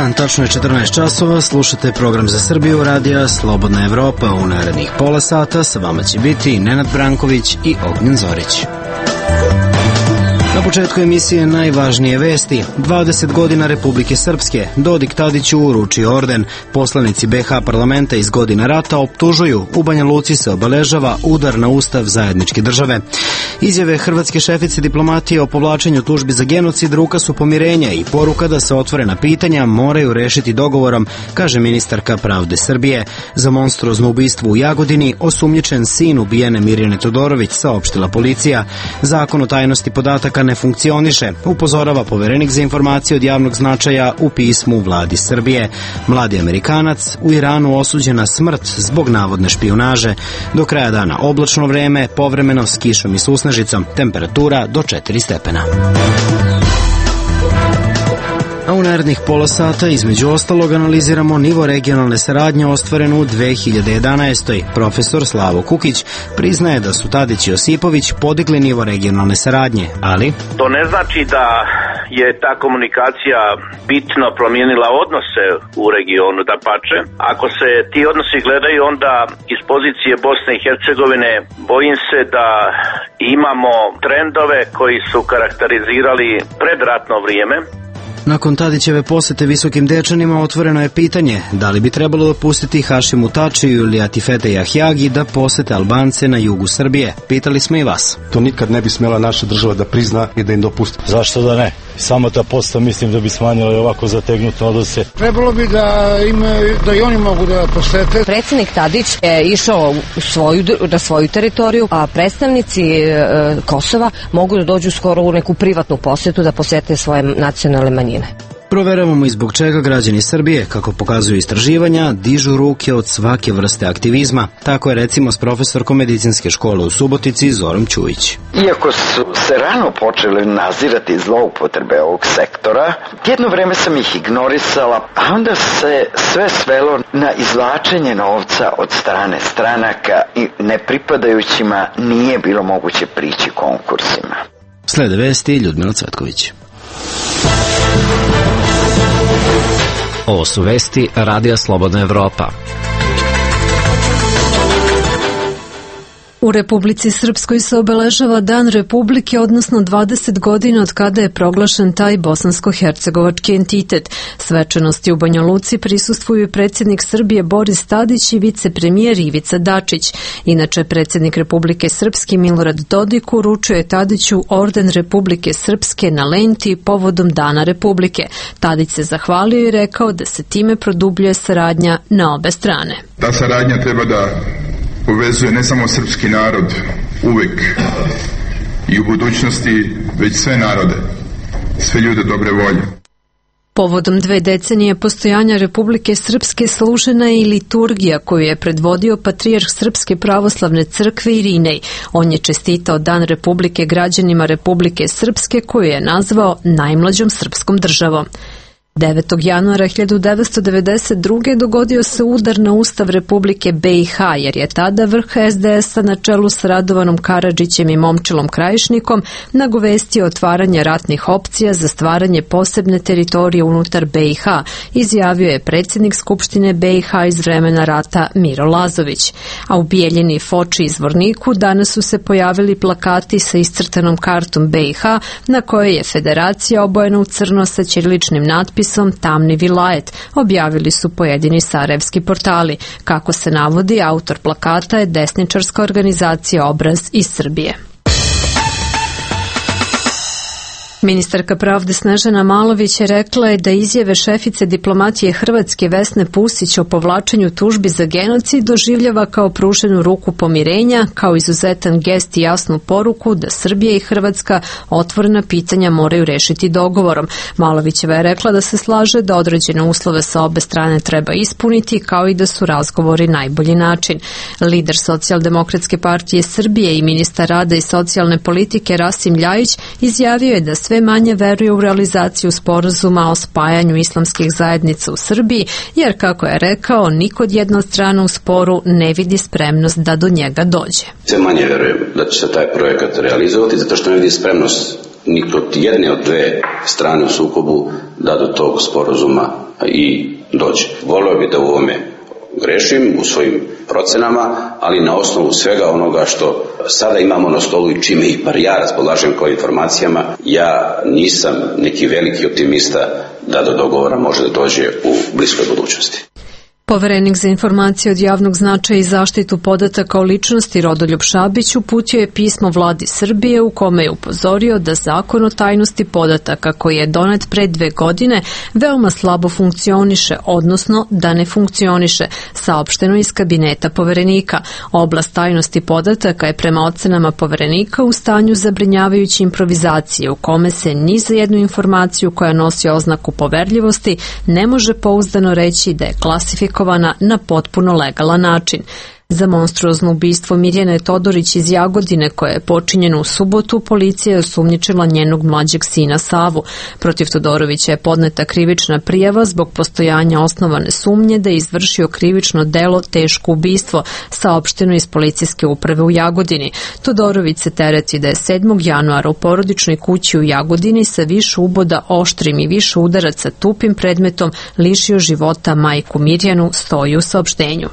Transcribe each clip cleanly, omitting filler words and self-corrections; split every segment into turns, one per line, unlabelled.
dan, tačno je 14 časova, slušate program za Srbiju radija Slobodna Evropa. U narednih pola sata sa vama će biti Nenad Branković i Ognjen Zorić. Na početku emisije najvažnije vesti. 20 godina Republike Srpske. Dodik Tadiću uruči orden. Poslanici BiH parlamenta iz godina rata optužuju. U Banja Luci se obeležava udar na ustav zajedničke države. Izjave hrvatske šefice diplomatije o povlačenju tužbi za genocid ruka su pomirenja i poruka da se otvorena pitanja moraju rešiti dogovorom, kaže ministarka pravde Srbije. Za monstruozno ubistvo u Jagodini osumnjičen sin ubijene Mirjane Todorović, saopštila policija. Zakon o tajnosti podataka ne funkcioniše, upozorava poverenik za informacije od javnog značaja u pismu vladi Srbije. Mladi Amerikanac u Iranu osuđen na smrt zbog navodne špijunaže. Do kraja dana oblačno vreme, povremeno s kišom i susnežicom, temperatura do 4 stepena. A u narednih pola sata između ostalog analiziramo nivo regionalne saradnje ostvaren u 2011. Profesor Slavo Kukić priznaje da su Tadić i Josipović podigli nivo regionalne saradnje, ali
to ne znači da je ta komunikacija bitno promijenila odnose u regionu, dapače. Ako se ti odnosi gledaju onda iz pozicije Bosne i Hercegovine, bojim se da imamo trendove koji su karakterizirali predratno vrijeme.
Nakon Tadićeve posete Visokim Dečanima otvoreno je pitanje da li bi trebalo dopustiti Hašimu Tačiju ili Atifete Jahjagi da posete Albance na jugu Srbije. Pitali smo i vas.
To nikad ne bi smjela naša država da prizna i da im dopusti.
Zašto da ne? Samo ta poseta mislim da bi smanjila ovako zategnute odnose.
Trebalo bi da i oni mogu da posete.
Predsjednik Tadić je išao na svoju teritoriju, a predstavnici Kosova mogu da dođu skoro u neku privatnu posjetu da posete svoje nacionalne manjine.
Proveravamo i zbog čega građani Srbije, kako pokazuju istraživanja, dižu ruke od svake vrste aktivizma. Tako je recimo s profesorkom medicinske škole u Subotici Zorom Ćujić.
Iako su se rano počeli nazirati zloupotrebe ovog sektora, jedno vreme sam ih ignorisala, a onda se sve svelo na izvlačenje novca od strane stranaka i nepripadajućima nije bilo moguće prići konkursima.
Slede vesti Ljudmila Cvetković.
Ovo su vesti Radija Slobodna Evropa.
U Republici Srpskoj se obeležava Dan Republike, odnosno 20 godina od kada je proglašen taj bosansko-hercegovački entitet. Svečanosti u Banja Luci prisustvuju predsjednik Srbije Boris Tadić i vicepremijer Ivica Dačić. Inače, predsjednik Republike Srpske Milorad Dodik uručuje Tadiću orden Republike Srpske na lenti povodom Dana Republike. Tadić se zahvalio i rekao da se time produbljuje saradnja na obe strane.
Ta saradnja treba da povezuje ne samo srpski narod uvek i u budućnosti, već sve narode, sve ljude dobre volje.
Povodom 2 decenije postojanja Republike Srpske služena je i liturgija koju je predvodio patrijarh Srpske pravoslavne crkve Irinej. On je čestitao Dan Republike građanima Republike Srpske koju je nazvao najmlađom srpskom državom. 9. januara 1992. dogodio se udar na Ustav Republike BiH, jer je tada vrh SDS-a na čelu s Radovanom Karadžićem i Momčilom Krajišnikom nagovestio otvaranje ratnih opcija za stvaranje posebne teritorije unutar BiH, izjavio je predsjednik Skupštine BiH iz vremena rata Miro Lazović. A u Bijeljini, Foči i Zvorniku danas su se pojavili plakati sa iscrtanom kartom BiH, na kojoj je federacija obojena u crno sa ćiriličnim natpisom Tamni vilajet, objavili su pojedini sarajevski portali. Kako se navodi, autor plakata je desničarska organizacija Obraz iz Srbije. Ministarka pravde Snežana Malović je rekla da izjave šefice diplomatije Hrvatske Vesne Pusić o povlačenju tužbi za genocid doživljava kao pruženu ruku pomirenja, kao izuzetan gest i jasnu poruku da Srbija i Hrvatska otvorena pitanja moraju rešiti dogovorom. Malovićeva je rekla da se slaže da određene uslove sa obe strane treba ispuniti, kao i da su razgovori najbolji način. Lider Socijaldemokratske partije Srbije i ministar rada i socijalne politike Rasim Ljajić izjavio je da sve manje veruje u realizaciju sporazuma o spajanju islamskih zajednica u Srbiji, jer, kako je rekao, nikod jedna strana u sporu ne vidi spremnost da do njega dođe.
Sve manje verujem da će se taj projekat realizovati, zato što ne vidi spremnost ni kod jedne od dve strane u sukobu da do tog sporazuma i dođe. Voleo bi da u ovome grešim u svojim procenama, ali na osnovu svega onoga što sada imamo na stolu i čime i ja raspolažem kao informacijama, ja nisam neki veliki optimista da do dogovora može da dođe u bliskoj budućnosti.
Poverenik za informacije od javnog značaja i zaštitu podataka o ličnosti Rodoljub Šabić uputio je pismo vladi Srbije u kome je upozorio da zakon o tajnosti podataka koji je donet pre 2 godine veoma slabo funkcioniše, odnosno da ne funkcioniše, saopšteno iz kabineta Poverenika. Oblast tajnosti podataka je prema ocenama Poverenika u stanju zabrinjavajuće improvizacije u kome se ni za jednu informaciju koja nosi oznaku poverljivosti ne može pouzdano reći da je klasifikovana na potpuno legalan način. Za monstruozno ubistvo Mirjane Todorić iz Jagodine, koje je počinjeno u subotu, policija je osumnjičila njenog mlađeg sina Savu. Protiv Todorovića je podneta krivična prijava zbog postojanja osnovane sumnje da je izvršio krivično delo teško ubistvo, saopšteno iz policijske uprave u Jagodini. Todorović se tereti da je 7. januara u porodičnoj kući u Jagodini sa više uboda oštrim i više udaraca tupim predmetom lišio života majku Mirjanu, stoji u saopštenju.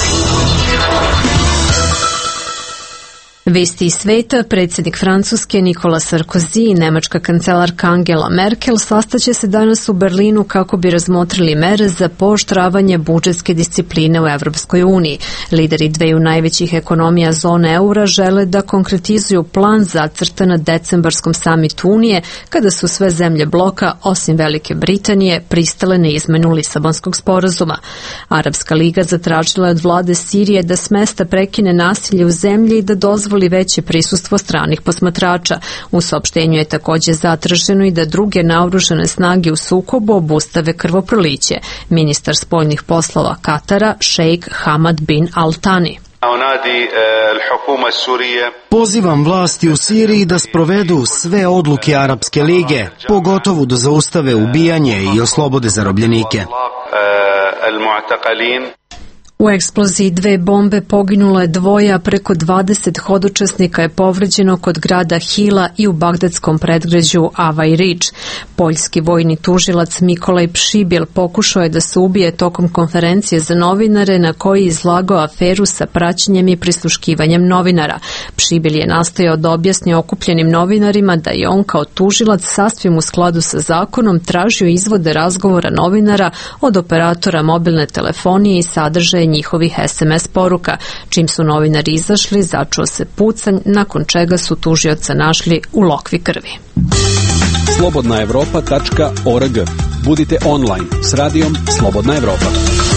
Vesti iz sveta, predsjednik Francuske Nikola Sarkozy i nemačka kancelarka Angela Merkel sastaće se danas u Berlinu kako bi razmotrili mere za pooštravanje budžetske discipline u Evropskoj uniji. Lideri dveju najvećih ekonomija zone eura žele da konkretizuju plan zacrtan na decembarskom samitu Unije, kada su sve zemlje bloka, osim Velike Britanije, pristale na izmenu Lisabonskog sporazuma. Arapska liga zatražila od vlade Sirije da s mesta prekine nasilje u zemlji i da dozvoli veće prisustvo stranih posmatrača. U saopštenju je također zatraženo i da druge naoružane snage u sukobu obustave krvoproliće. Ministar spoljnih poslova Katara, šejk Hamad bin Al Thani.
Pozivam vlasti u Siriji da sprovedu sve odluke Arapske lige, pogotovo da zaustave ubijanje i oslobode zarobljenike.
U eksploziji 2 bombe poginulo je 2, a preko 20 hodočasnika je povređeno kod grada Hila i u bagdadskom predgrađu Avaj Rič. Poljski vojni tužilac Mikolaj Pšibil pokušao je da se ubije tokom konferencije za novinare na koji je izlagao aferu sa praćenjem i prisluškivanjem novinara. Pšibil je nastojao da objasni okupljenim novinarima da je on kao tužilac sasvim u skladu sa zakonom tražio izvode razgovora novinara od operatora mobilne telefonije i sadržaje njihovih SMS poruka. Čim su novinari izašli, začuo se pucanj, nakon čega su tužioca našli u lokvi krvi.
Slobodnaevropa.org. Budite online s radijom Slobodna Evropa.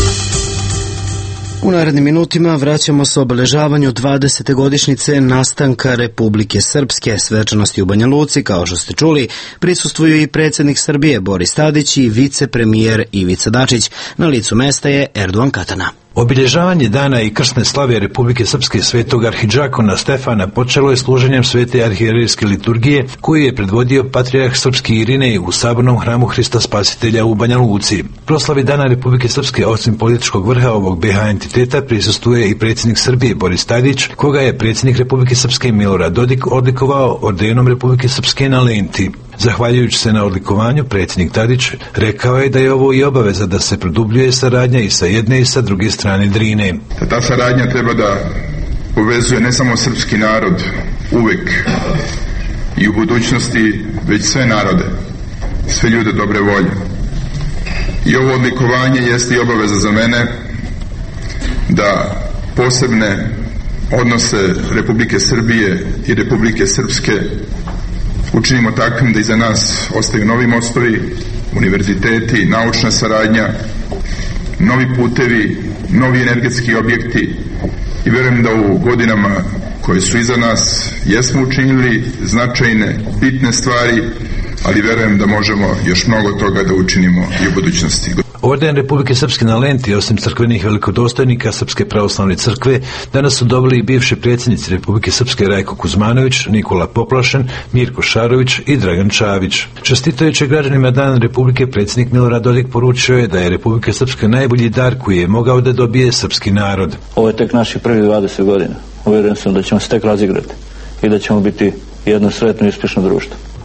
U narednim minutima vraćamo se obeležavanju 20. godišnjice nastanka Republike Srpske. Svečanosti u Banja Luci, kao što ste čuli, prisustvuju i predsjednik Srbije Boris Tadić i vicepremijer Ivica Dačić. Na licu mesta je Erdogan Katana.
Obilježavanje dana i krsne slave Republike Srpske svetog arhidžakona Stefana počelo je služenjem svete arhijerejske liturgije koju je predvodio patrijarh srpski Irinej u sabornom hramu Hrista Spasitelja u Banja Luci. Proslavi dana Republike Srpske osim političkog vrha ovog BH entiteta prisustvuje i predsjednik Srbije Boris Tadić, koga je predsjednik Republike Srpske Milorad Dodik odlikovao ordenom Republike Srpske na Lenti. Zahvaljujući se na odlikovanju, predsjednik Tadić rekao je da je ovo i obaveza da se produbljuje saradnja i sa jedne i sa druge strane Drine.
Ta saradnja treba da povezuje ne samo srpski narod uvek i u budućnosti, već sve narode, sve ljude dobre volje. I ovo odlikovanje jeste i obaveza za mene da posebne odnose Republike Srbije i Republike Srpske učinimo takvim da iza nas ostaju novi mostovi, univerziteti, naučna saradnja, novi putevi, novi energetski objekti i verujem da u godinama koje su iza nas jesmo učinili značajne, bitne stvari, ali verujem da možemo još mnogo toga da učinimo i u budućnosti.
Orden Republike Srpske na Lenti, osim crkvenih velikodostojnika Srpske pravoslavne crkve, danas su dobili i bivši predsjednici Republike Srpske Rajko Kuzmanović, Nikola Poplašen, Mirko Šarović i Dragan Čavić. Čestitajući građanima Dan Republike, predsjednik Milorad Dodik poručio je da je Republika Srpska najbolji dar koji je mogao da dobije srpski narod.
Ovo je tek naših prvih 20 godina. Uvjeren sam da ćemo se tek razigrati i da ćemo biti jedno sretno i uspješno društvo.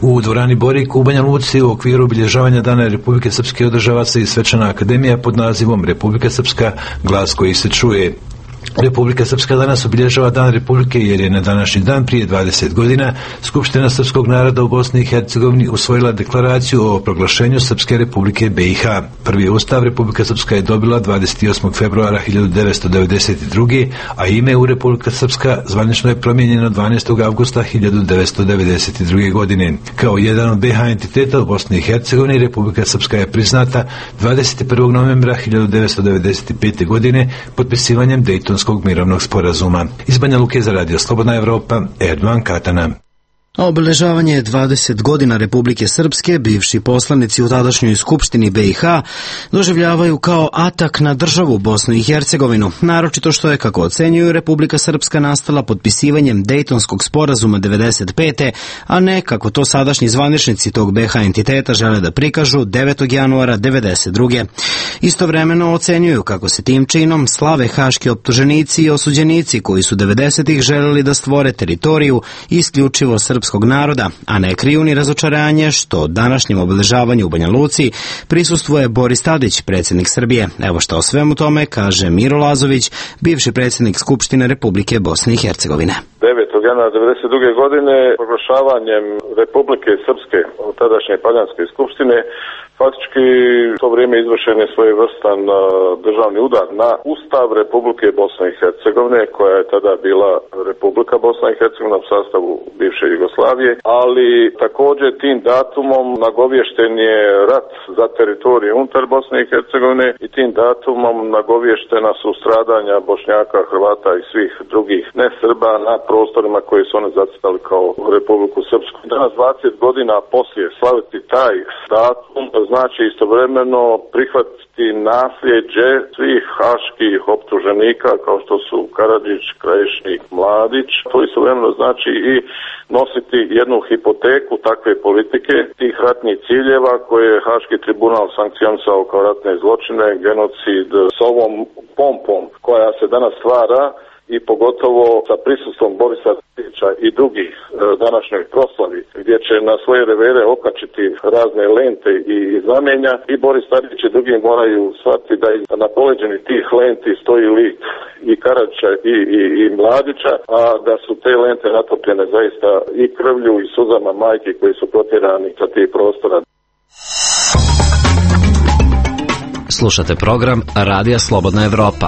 U dvorani Borik u Banja Luci u okviru obilježavanja Dana Republike Srpske održava se i svečana akademija pod nazivom Republika Srpska, glas koji se čuje. Republika Srpska danas obilježava Dan Republike jer je na današnji dan prije 20 godina Skupština srpskog naroda u Bosni i Hercegovini usvojila deklaraciju o proglašenju Srpske Republike BiH. Prvi ustav Republika Srpska je dobila 28. februara 1992. a ime u Republika Srpska zvanično je promijenjeno 12. avgusta 1992. godine. Kao jedan od BiH entiteta u Bosni i Hercegovini, Republika Srpska je priznata 21. novembra 1995. godine potpisivanjem Dejtonskog mirovnog sporazuma. Iz Banja Luke za Radio Slobodna Evropa, Erdovan Katana.
Obeležavanje 20 godina Republike Srpske bivši poslanici u tadašnjoj Skupštini BiH doživljavaju kao atak na državu Bosnu i Hercegovinu, naročito što je, kako ocenjuju, Republika Srpska nastala potpisivanjem Dejtonskog sporazuma 95. a ne, kako to sadašnji zvaničnici tog BiH entiteta žele da prikažu, 9. januara 92. Istovremeno ocenjuju kako se tim činom slave haški optuženici i osuđenici koji su 90-ih želeli da stvore teritoriju isključivo srpskog naroda, a ne kriju ni razočaranje što današnjem obeležavanju u Banja Luci prisustvuje Boris Tadić, predsjednik Srbije. Evo šta o svemu tome kaže Miro Lazović, bivši predsjednik Skupštine Republike Bosne i Hercegovine.
9. januara 1992. godine proglašavanjem Republike Srpske od tadašnje Paljanske skupštine faktički u to vrijeme izvršen je svojevrstan državni udar na Ustav Republike Bosne i Hercegovine, koja je tada bila Republika Bosna i Hercegovina u sastavu bivše Jugoslavije, ali također tim datumom nagovješten je rat za teritorije unutar Bosne i Hercegovine i tim datumom nagovještena su stradanja Bošnjaka, Hrvata i svih drugih ne Srba na prostorima koje su oni zacrtali kao Republiku Srpsku. Danas 20 godina poslije slaviti taj datum znači istovremeno prihvatiti nasljeđe svih haških optuženika kao što su Karadžić, Krajišnik, Mladić. To istovremeno znači i nositi jednu hipoteku takve politike, tih ratnih ciljeva koje je Haški tribunal sankcionisao kao ratne zločine, genocid s ovom pompom koja se danas stvara i pogotovo sa prisustvom Borisa Tadića i drugih današnjoj proslavi, gdje će na svoje revere okačiti razne lente i znamenja i Boris Tadić i drugi moraju shvatiti da na poleđini tih lenti stoji lik i Karadžića i Mladića, a da su te lente natopljene zaista i krvlju i suzama majki koji su protjerani sa tih prostora.
Slušate program Radija Slobodna Evropa.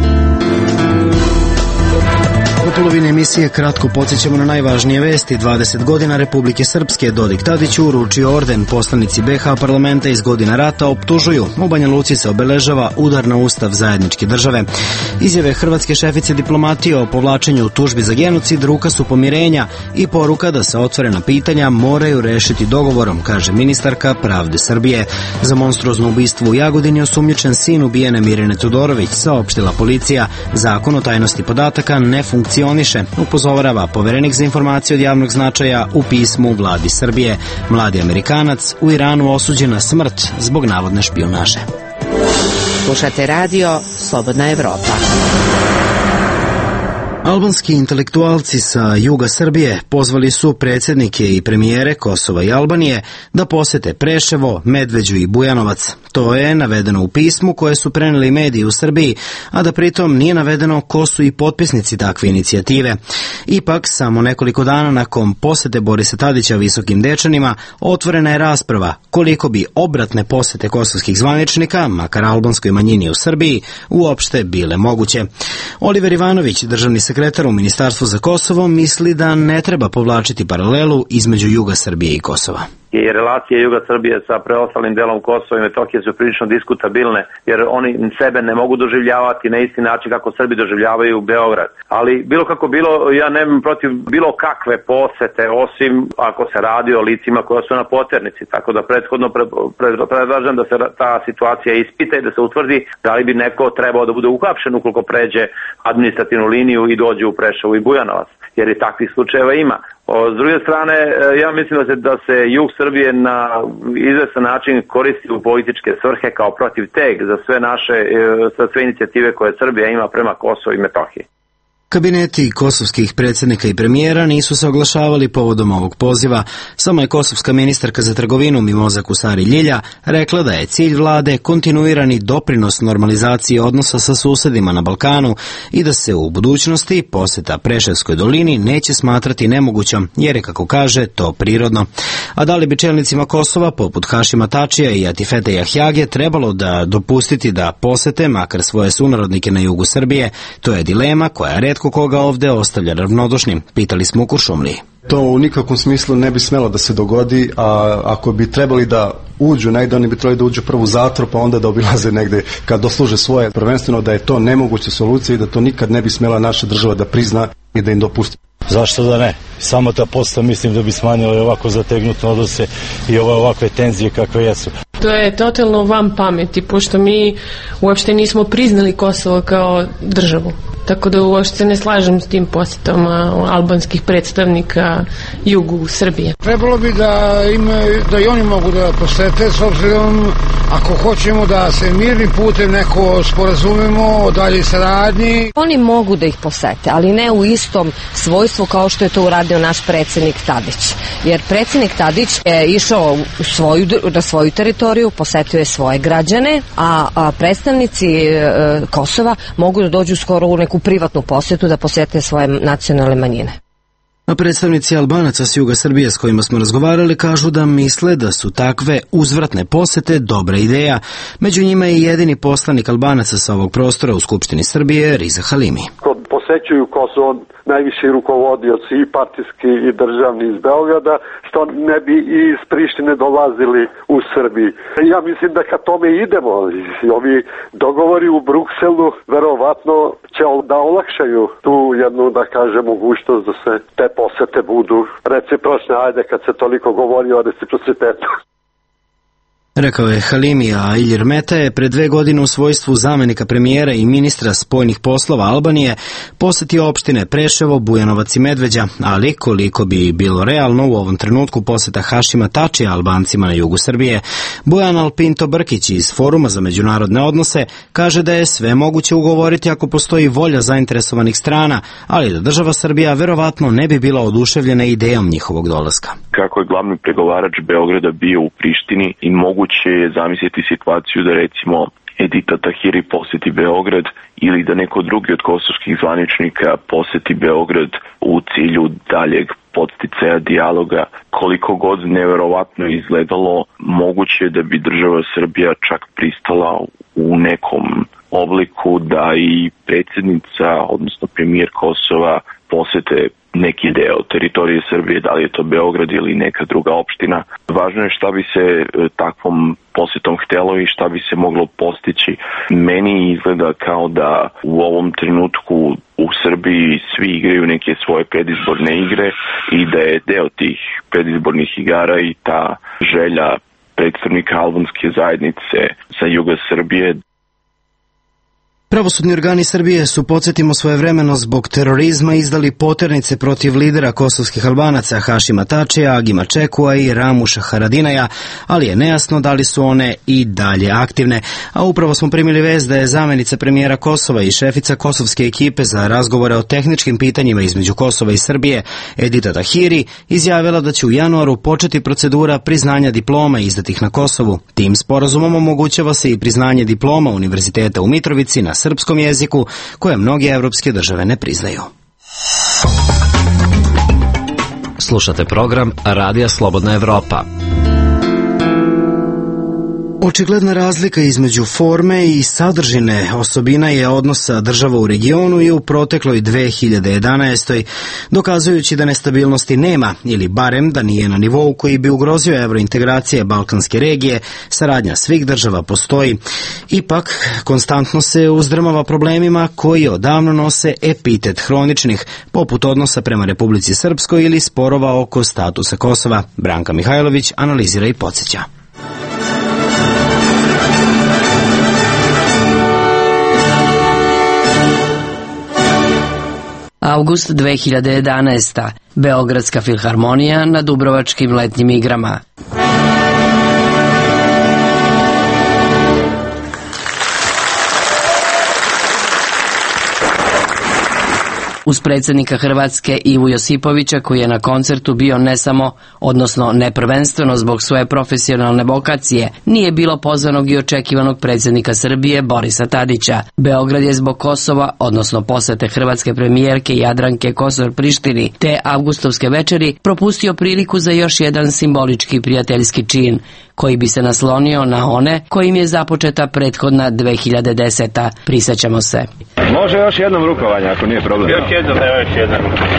U polovini emisije kratko podsjećamo na najvažnije vesti. 20 godina Republike Srpske, Dodik Tadić uručio orden. Poslanici BiH parlamenta iz godina rata optužuju. U Banja Luci se obeležava udar na ustav zajedničke države. Izjave hrvatske šefice diplomatije o povlačenju tužbi za genocid ruka su pomirenja i poruka da se otvorena pitanja moraju rešiti dogovorom, kaže ministarka pravde Srbije. Za monstruozno ubistvo u Jagodini osumnjičen sin ubijene Mirjane Todorović, saopštila policija. Zakon o tajnosti podataka ne funkcioniše, upozorava poverenik za informacije od javnog značaja u pismu vladi Srbije. Mladi Amerikanac u Iranu osuđen na smrt zbog navodne špijunaže.
Slušate radio Slobodna Evropa.
Albanski intelektualci sa juga Srbije pozvali su predsjednike i premijere Kosova i Albanije da posete Preševo, Medveđu i Bujanovac. To je navedeno u pismu koje su preneli mediji u Srbiji, a da pritom nije navedeno ko su i potpisnici takve inicijative. Ipak, samo nekoliko dana nakon posete Borisa Tadića visokim Dečanima, otvorena je rasprava koliko bi obratne posete kosovskih zvaničnika, makar albanskoj manjini u Srbiji, uopšte bile moguće. Oliver Ivanović, državni sekretar u Ministarstvu za Kosovo, misli da ne treba povlačiti paralelu između juga Srbije i Kosova.
I relacije Juga Srbije sa preostalim delom Kosova i Metohije su prilično diskutabilne, jer oni sebe ne mogu doživljavati na isti način kako Srbi doživljavaju Beograd. Ali bilo kako bilo, ja nemam protiv bilo kakve posete, osim ako se radi o licima koja su na poternici. Tako da prethodno predlažem da se ta situacija ispita i da se utvrdi da li bi neko trebao da bude uhapšen ukoliko pređe administrativnu liniju i dođe u Preševo i Bujanovac, jer i takvih slučajeva ima. S druge strane, ja mislim da se jug Srbije na izvestan način koristi u političke svrhe kao protiv teg za sve inicijative koje Srbija ima prema Kosovu i Metohiji.
Kabineti kosovskih predsjednika i premijera nisu se oglašavali povodom ovog poziva. Samo je kosovska ministarka za trgovinu Mimoza Kusari Ljilja rekla da je cilj vlade kontinuirani doprinos normalizaciji odnosa sa susedima na Balkanu i da se u budućnosti poseta Preševskoj dolini neće smatrati nemogućom, jer je, kako kaže, to prirodno. A da li bi čelnicima Kosova, poput Hašima Tačija i Atifete Jahjage, trebalo da dopustiti da posete makar svoje sunarodnike na jugu Srbije, to je dilema koja retko koga ovde ostavlja ravnodušnim, pitali smo u Kuršumliji.
To u nikakvom smislu ne bi smelo da se dogodi, a ako bi trebali da uđu negde, oni bi trebali da uđu prvo u zatvor, pa onda da obilaze negde kad dosluže svoje, prvenstveno da je to nemoguća solucija i da to nikad ne bi smela naša država da prizna i da im dopusti.
Zašto da ne? Samo ta posla mislim da bi smanjila ovako zategnutne odnose i ovakve tenzije kakve jesu.
To je totalno van pameti, pošto mi uopšte nismo priznali Kosovo kao državu. Tako da uopšte ne slažem s tim posjetom albanskih predstavnika jugu Srbije.
Trebalo bi da i oni mogu da posete, s obzirom ako hoćemo da se mirnim putem neko sporazumemo o daljoj saradnji.
Oni mogu da ih posete, ali ne u istom svojstvu kao što je to uradio naš predsjednik Tadić. Jer predsjednik Tadić je išao na svoju teritoriju, posetio je svoje građane, a predstavnici Kosova mogu da dođu skoro u neku privatnu posjetu da posete svoje nacionalne manjine.
A predstavnici Albanaca s juga Srbije s kojima smo razgovarali kažu da misle da su takve uzvratne posete dobra ideja. Među njima je i jedini poslanik Albanaca sa ovog prostora u Skupštini Srbije, Riza Halimi.
Posećuju Kosovo najviši rukovodioci i partijski i državni iz Beograda, što ne bi i iz Prištine dolazili u Srbiji. Ja mislim da kad tome idemo, ovi dogovori u Brukselu verovatno će da olakšaju tu jednu, da kaže, mogućnost da se te posete budu recipročne, ajde kad se toliko govori o reciprocitetu.
Rekao je Halimi, a Ilir Meta je pre 2 godine u svojstvu zamenika premijera i ministra spoljnih poslova Albanije posetio opštine Preševo, Bujanovac i Medveđa, ali koliko bi bilo realno u ovom trenutku poseta Hašima Tačija Albancima na jugu Srbije. Bojan Alpinto Brkić iz Foruma za međunarodne odnose kaže da je sve moguće ugovoriti ako postoji volja zainteresovanih strana, ali da država Srbija verovatno ne bi bila oduševljena idejom njihovog dolaska.
Kako je glavni pregovarač Beograda bio u Prištini i moguće je zamisliti situaciju da recimo Edita Tahiri poseti Beograd ili da neko drugi od kosovskih zvaničnika poseti Beograd u cilju daljeg podsticaja dijaloga. Koliko god neverovatno izgledalo, moguće je da bi država Srbija čak pristala u nekom obliku da i predsjednica, odnosno premijer Kosova, posete neki deo teritorije Srbije, da li je to Beograd ili neka druga opština. Važno je šta bi se takvom posjetom htelo i šta bi se moglo postići. Meni izgleda kao da u ovom trenutku u Srbiji svi igraju neke svoje predizborne igre i da je deo tih predizbornih igara i ta želja predstavnika albanske zajednice sa juga Srbije.
Pravosudni organi Srbije su, podsjetimo, svojevremeno zbog terorizma izdali poternice protiv lidera kosovskih Albanaca Hašima Tačija, Agima Čekua i Ramuša Haradinaja, ali je nejasno da li su one i dalje aktivne. A upravo smo primili vest da je zamenica premijera Kosova i šefica kosovske ekipe za razgovore o tehničkim pitanjima između Kosova i Srbije, Edita Tahiri, izjavila da će u januaru početi procedura priznanja diploma izdatih na Kosovu. Tim sporazumom omogućava se i priznanje diploma Univerziteta u Mitrovici na srpskom jeziku, koje mnoge evropske države ne priznaju.
Slušate program Radija Slobodna Evropa.
Očigledna razlika između forme i sadržine osobina je odnosa država u regionu i u protekloj 2011. dokazujući da nestabilnosti nema, ili barem da nije na nivou koji bi ugrozio evrointegracije balkanske regije, saradnja svih država postoji. Ipak, konstantno se uzdrmava problemima koji odavno nose epitet hroničnih, poput odnosa prema Republici Srpskoj ili sporova oko statusa Kosova. Branka Mihajlović analizira i podsjeća.
August 2011. Beogradska filharmonija na Dubrovačkim letnjim igrama. Uz predsjednika Hrvatske Ivu Josipovića, koji je na koncertu bio ne samo, odnosno ne prvenstveno zbog svoje profesionalne vokacije, nije bilo pozvanog i očekivanog predsjednika Srbije Borisa Tadića. Beograd je zbog Kosova, odnosno posete hrvatske premijerke Jadranke Kosor Prištini te avgustovske večeri, propustio priliku za još jedan simbolički prijateljski čin, koji bi se naslonio na one kojim je započeta prethodna 2010. Prisjećamo se.
Može još jednom rukovanje, ako nije problem.
Još jedan.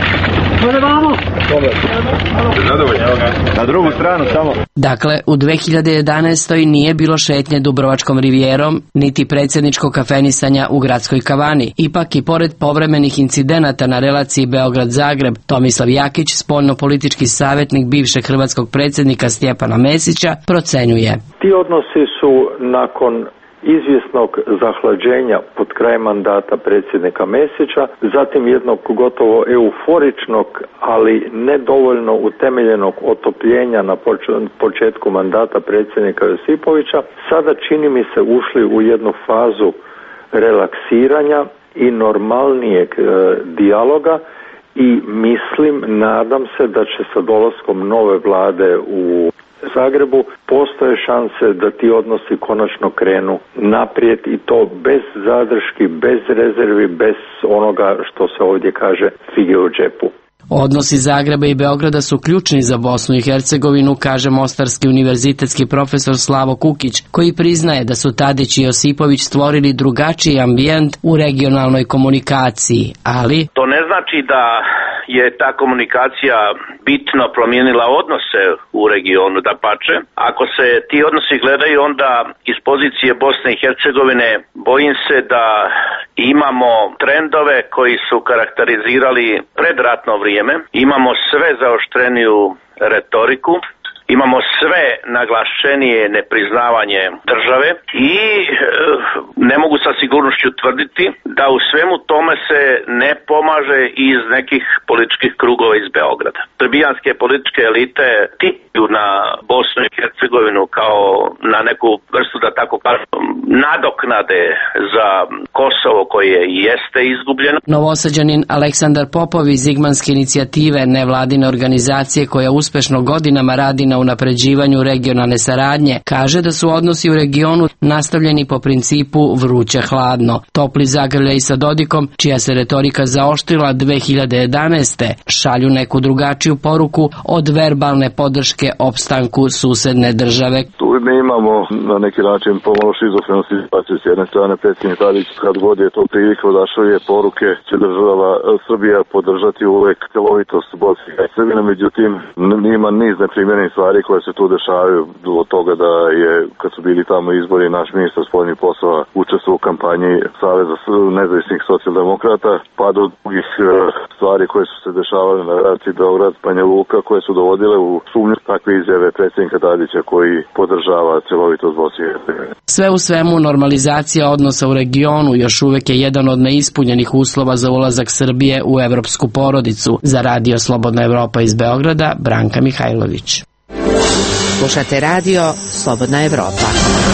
Na drugu stranu samo.
Dakle, u 2011. nije bilo šetnje Dubrovačkom rivijerom, niti predsjedničkog kafenisanja u gradskoj kavani. Ipak i pored povremenih incidenata na relaciji Beograd-Zagreb, Tomislav Jakić, spoljno-politički savjetnik bivšeg hrvatskog predsjednika Stjepana Mesića, procenjuje.
Ti odnosi su nakon izvjesnog zahlađenja pod kraj mandata predsjednika Mesića, zatim jednog gotovo euforičnog, ali nedovoljno utemeljenog otopljenja na početku mandata predsjednika Josipovića, sada čini mi se ušli u jednu fazu relaksiranja i normalnijeg dijaloga i mislim, nadam se da će sa dolaskom nove vlade u Zagrebu postoje šanse da ti odnosi konačno krenu naprijed i to bez zadrški, bez rezervi, bez onoga što se ovdje kaže fige u džepu.
Odnosi Zagreba i Beograda su ključni za Bosnu i Hercegovinu, kaže mostarski univerzitetski profesor Slavo Kukić, koji priznaje da su Tadić i Josipović stvorili drugačiji ambijent u regionalnoj komunikaciji, ali
to ne znači da je ta komunikacija bitno promijenila odnose u regionu, dapače. Ako se ti odnosi gledaju onda iz pozicije Bosne i Hercegovine, bojim se da imamo trendove koji su karakterizirali predratno vrijeme, imamo sve zaoštreniju retoriku, imamo sve naglašenije nepriznavanje države i ne mogu sa sigurnošću tvrditi da u svemu tome se ne pomaže iz nekih političkih krugova iz Beograda. Srbijanske političke elite tiču na Bosnu i Hercegovinu kao na neku vrstu, da tako kažem, nadoknade za Kosovo koje jeste izgubljeno.
Novosađanin Aleksandar Popov iz Zigmanske inicijative, nevladine organizacije koja uspešno godinama radi na unapređivanju regionalne saradnje, kaže da su odnosi u regionu nastavljeni po principu vruće hladno. Topli zagrljaj sa Dodikom, čija se retorika zaoštrila 2011. šalju neku drugačiju poruku od verbalne podrške opstanku susedne države.
Tu mi imamo na neki način pomalo šizofrenu situaciju. S jedne strane predsjednik Tadić, kad god je to prilika, odašljuje poruke, će država Srbija podržati uvek celovitost Bosne i Hercegovine, međutim ima niz neprimjerenih stvari koje se tu dešavaju, od toga da je, kad su bili tamo izbori, naš ministar spoljnih poslova učestvovao u kampanji Saveza nezavisnih socijaldemokrata, pa do drugih stvari koje su se dešavale na relaciji Beograd-Banja Luka, koje su dovodile u sumnju takve izjave predsjednika Tadića koji podržava celovitost Bosne i Hercegovine.
Sve u svemu, normalizacija odnosa u regionu još uvek je jedan od neispunjenih uslova za ulazak Srbije u evropsku porodicu. Za Radio Slobodna Evropa iz Beograda, Branka Mihajlović.
Slušate Radio Slobodna Evropa.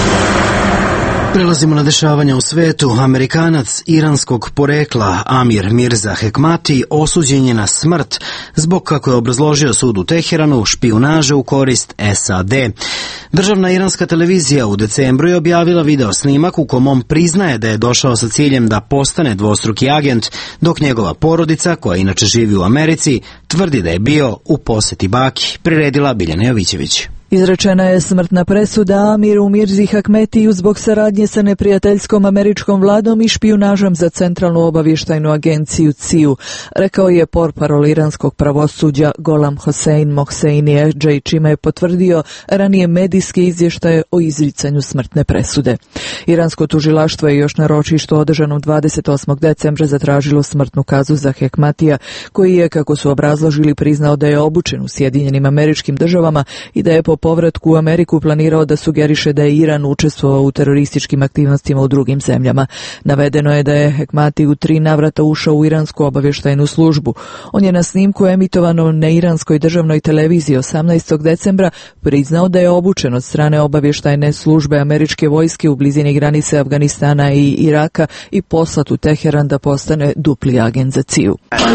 Prelazimo na dešavanja u svetu. Amerikanac iranskog porekla Amir Mirza Hekmati osuđen je na smrt zbog, kako je obrazložio sud u Teheranu, špijunaže u korist SAD. Državna iranska televizija u decembru je objavila video snimak u kom on priznaje da je došao sa ciljem da postane dvostruki agent, dok njegova porodica, koja inače živi u Americi, tvrdi da je bio u poseti baki, priredila Biljana Jovićević.
Izrečena je smrtna presuda Amiru Mirzi Hekmetiju zbog saradnje sa neprijateljskom američkom vladom i špijunažom za Centralnu obavještajnu agenciju CIA, rekao je portparol iranskog pravosuđa Golam Hossein Mohseini Erdžej, čime je potvrdio ranije medijske izvještaje o izricanju smrtne presude. Iransko tužilaštvo je još na ročištu održanom 28. decembra zatražilo smrtnu kaznu za Hekmatija, koji je, kako su obrazložili, priznao da je obučen u Sjedinjenim Američkim Državama i da je po povratku u Ameriku planirao da sugeriše da je Iran učestvovao u terorističkim aktivnostima u drugim zemljama. Navedeno je da je Hekmati u 3 navrata ušao u iransku obavještajnu službu. On je na snimku emitovanom na iranskoj državnoj televiziji 18. decembra priznao da je obučen od strane obavještajne službe američke vojske u blizini granice Afganistana i Iraka i poslat u Teheran da postane dupli agent za CIA.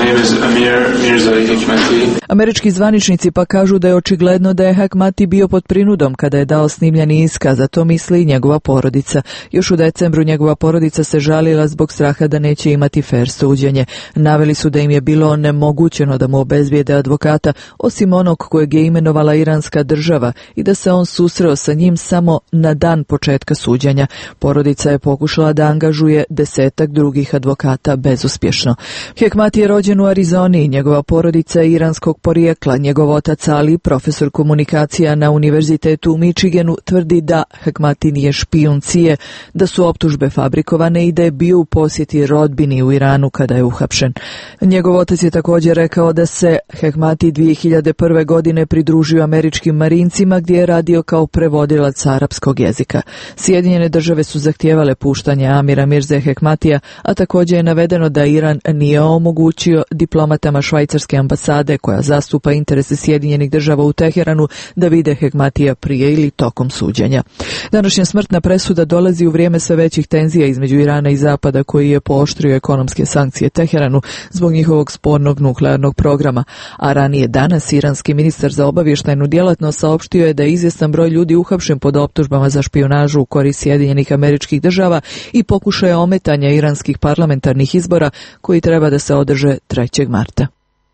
Američki zvaničnici pa kažu da je očigledno da je Hekmati bio pod prinudom kada je dao snimljeni iskaz, a to misli i njegova porodica. Još u decembru njegova porodica se žalila zbog straha da neće imati fer suđenje. Naveli su da im je bilo onemogućeno da mu obezbijede advokata, osim onog kojeg je imenovala iranska država, i da se on susreo sa njim samo na dan početka suđenja. Porodica je pokušala da angažuje 10 drugih advokata bezuspješno. Hekmati je rođen u Arizoni, njegova porodica je iranskog porijekla. Njegov otac Ali, profesor komunikacija na Univerzitetu u Michiganu, tvrdi da Hekmati nije špijun CIA, da su optužbe fabrikovane i da je bio u posjeti rodbini u Iranu kada je uhapšen. Njegov otac je također rekao da se Hekmati 2001. godine pridružio američkim marincima gdje je radio kao prevodilac arapskog jezika. Sjedinjene države su zahtijevale puštanje Amira Mirze Hekmatija, a također je navedeno da Iran nije omogućio diplomatama švajcarske ambasade koja zastupa interese Sjedinjenih država u Teheranu da vide Hekmatija prije ili tokom suđenja. Današnja smrtna presuda dolazi u vrijeme sve većih tenzija između Irana i Zapada, koji je pooštrio ekonomske sankcije Teheranu zbog njihovog spornog nuklearnog programa, a ranije danas iranski ministar za obavještajnu djelatnost saopštio je da je izvjestan broj ljudi uhapšen pod optužbama za špijunažu u korist Sjedinjenih Američkih Država i pokušaja ometanja iranskih parlamentarnih izbora koji treba da se održe 3. marta.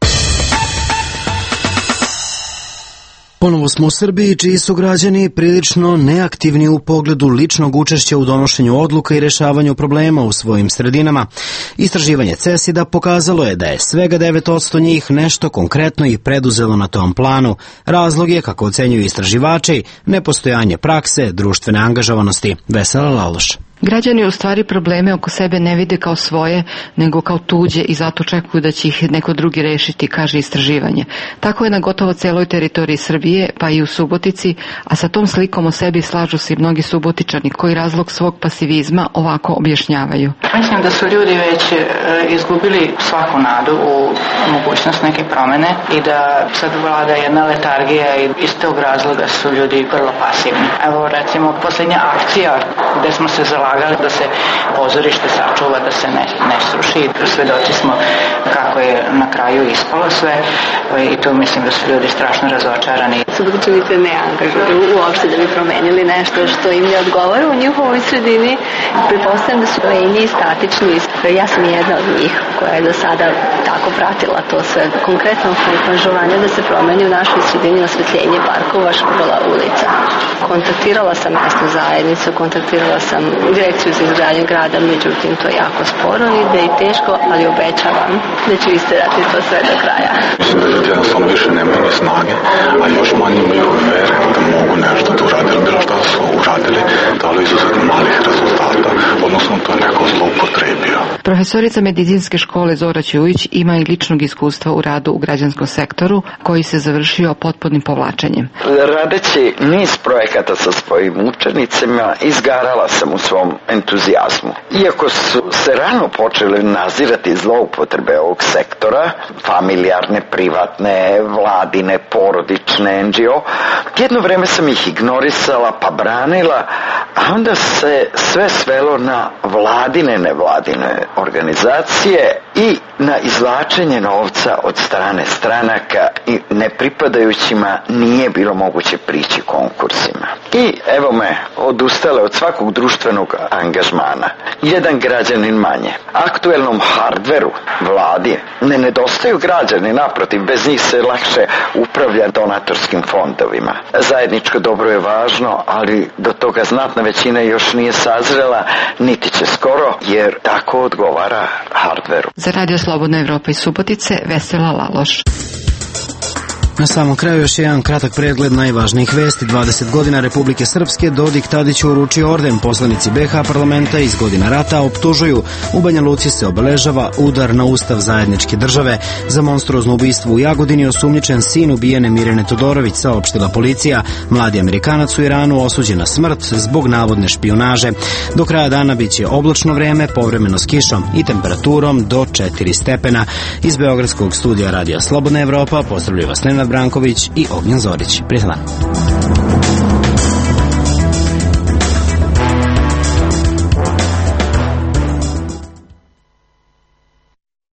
Ponovo smo u Srbiji, čiji su građani prilično neaktivni u pogledu ličnog učešća u donošenju odluka i rješavanju problema u svojim sredinama. Istraživanje CESID-a pokazalo je da je svega 9% njih nešto konkretno i preduzelo na tom planu. Razlog je, kako ocenjuju istraživači, nepostojanje prakse, društvene angažovanosti. Vesela Laloš.
Građani u stvari probleme oko sebe ne vide kao svoje, nego kao tuđe i zato očekuju da će ih neko drugi rešiti, kaže istraživanje. Tako je na gotovo celoj teritoriji Srbije, pa i u Subotici, a sa tom slikom o sebi slažu se i mnogi Subotičani koji razlog svog pasivizma ovako objašnjavaju.
Mislim da su ljudi već izgubili svaku nadu u mogućnost neke promene i da sad vlada jedna letargija i iz tog razloga su ljudi vrlo pasivni. Evo recimo posljednja akcija gde smo se zalagali da se pozorište sačuva, da se ne sruši. Svedoci smo kako je na kraju ispalo sve i tu mislim da su ljudi strašno razočarani.
Subotičani se ne angažuju uopšte da bi promenili nešto što im ne odgovara u njihovoj sredini. Pretpostavljam da su lenji i statični. Ja sam jedna od njih koja je do sada tako pratila to sve. Konkretno angažovanje da se promeni u našoj sredini osvetljenje parkova, škola, ulica. Kontaktirala sam mesnu zajednicu, kontaktirala sam direkciju za izgradnju grada, međutim to je jako sporo, ide i teško, ali obećavam da ću isterati to sve do kraja.
Mislim da ljudi jednostavno više nemaju ni snage, a još manje imaju vere da mogu nešto da uradili, bilo što su uradili, dalo izuzetno malih rezultata, odnosno to je neko zloupotrebio.
Profesorica medicinske škole Zora Ćujić ima i ličnog iskustva u radu u građanskom sektoru, koji se završio potpunim povlačenjem.
Radeći niz projekata sa svojim učenicima, izgarala sam u svom entuzijazmu. Iako su se rano počeli nazirati zloupotrebe ovog sektora, familijarne, privatne, vladine, porodične, NGO, jedno vreme sam ih ignorisala pa branila, a onda se sve svelo na vladine, nevladine organizacije i na izvlačenje novca od strane stranaka i nepripadajućima nije bilo moguće prići konkursima. I evo me, odustale od svakog društvenog angažmana. Jedan građanin manje. Aktuelnom hardveru vladi ne nedostaju građani, naprotiv, bez njih se lakše upravlja donatorskim fondovima. Zajedničko dobro je važno, ali do toga znatna većina još nije sazrela, niti će skoro, jer tako odgovara hardveru.
Za Radio Slobodna Evropa iz Subotice, Vesela Laloš.
Na samom kraju još jedan kratak pregled najvažnijih vesti. 20 godina Republike Srpske, Dodik Tadiću uručio orden. Poslanici BiH parlamenta iz godina rata optužuju. U Banja Luci se obeležava udar na ustav zajedničke države. Za monstruozno ubistvo u Jagodini osumnjičen sin ubijene Mirjane Todorović, saopštila policija. Mladi Amerikanac u Iranu osuđen na smrt zbog navodne špijunaže. Do kraja dana biće oblačno vreme, povremeno s kišom i temperaturom do 4 stepena. Iz Beogradskog studija Radija Slobodna Evropa pozdravljaju vas Nenad Branković i Ognjen Zorić. Prijetan dan.